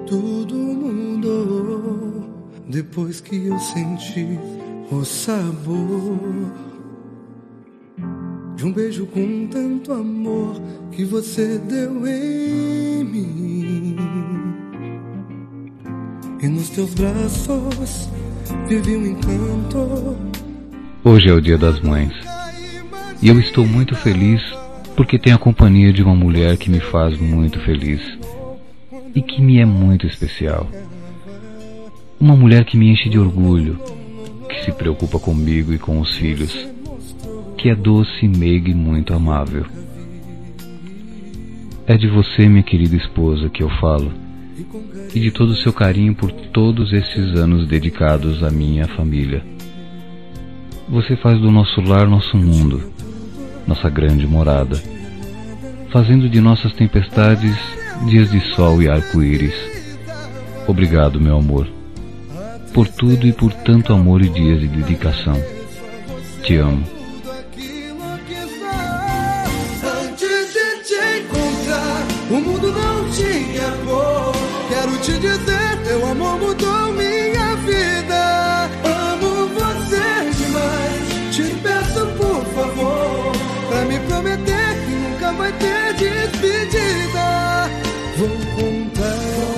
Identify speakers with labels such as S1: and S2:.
S1: Tudo mudou depois que eu senti o sabor de um beijo com tanto amor que você deu em mim. E nos teus braços vivi um encanto.
S2: Hoje é o Dia das Mães e eu estou muito feliz porque tenho a companhia de uma mulher que me faz muito feliz e que me é muito especial. Uma mulher que me enche de orgulho, que se preocupa comigo e com os filhos, que é doce, meiga e muito amável. É de você, minha querida esposa, que eu falo, e de todo o seu carinho por todos esses anos dedicados à minha família. Você faz do nosso lar nosso mundo, nossa grande morada, fazendo de nossas tempestades dias de sol e arco-íris. Obrigado, meu amor, por tudo e por tanto amor e dias de dedicação. Te amo.
S1: Antes de te encontrar, o mundo não tinha cor. Quero te dizer, teu amor mudou minha vida. Amo você demais. Te peço por favor, pra me prometer que nunca vai ter despedida. Vou contar